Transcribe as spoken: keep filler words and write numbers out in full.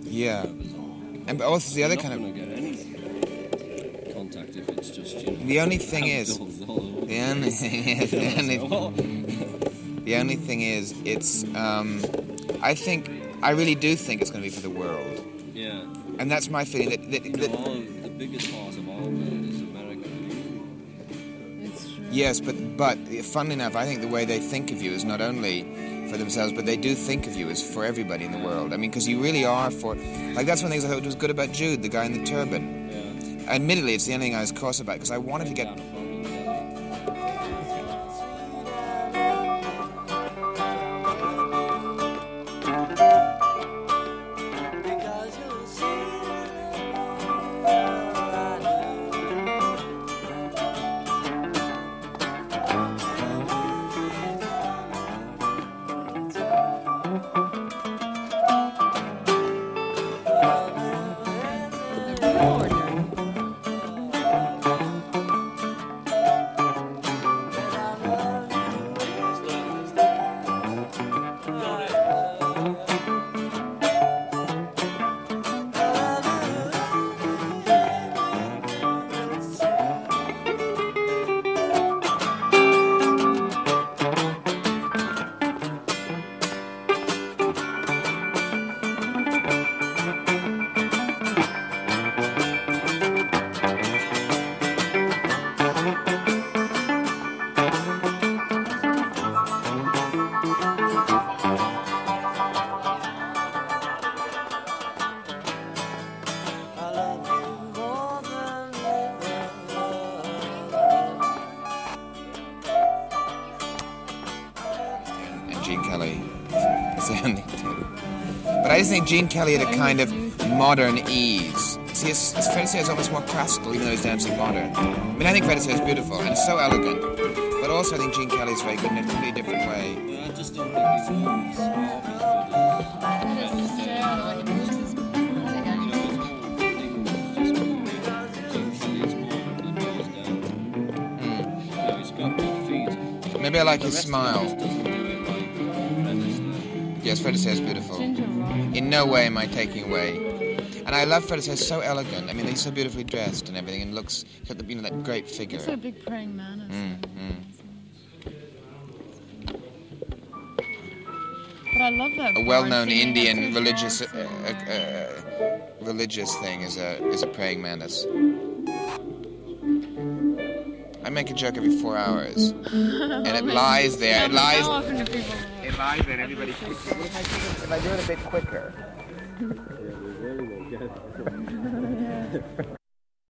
Yeah. And also the other You're kind not of... going to get any contact if it's just, you know... The only thing is... The only thing is... The only, the only thing is, it's... Um, I think... I really do think it's going to be for the world. Yeah. And that's my feeling. That, that, you that, know, all of, the biggest part of all of it is America. It's true. Yes, but, but funnily enough, I think the way they think of you is not only for themselves, but they do think of you as for everybody in the world. I mean, because you really are for... Like, that's one of the things I thought was good about Jude, the guy in the turban. Yeah. Admittedly, it's the only thing I was cross about, because I wanted to get... Gene Kelly. It's the only two. But I just think Gene Kelly had a kind of modern ease. See, it's, it's Fred Astaire is almost more classical, even though he's dancing modern. I mean, I think Fred Astaire is beautiful and so elegant. But also, I think Gene Kelly is very good in a completely different way. Yeah, I just don't think he's always half as good as Fred Astaire. Maybe I like his smile. Yes, Fred Astaire is beautiful. In no way am I taking away. And I love Fred Astaire, he's so elegant. I mean, he's so beautifully dressed and everything, and looks, he's got the, you know, that great figure. He's a big praying mantis. Mm, mm. But I love that. A well-known Indian religious uh, uh, uh, religious thing is a is a praying mantis. I make a joke every four hours, and it lies there. It lies. How often do people It lies there, and everybody. If I do it a bit quicker. Yeah, we really will get it.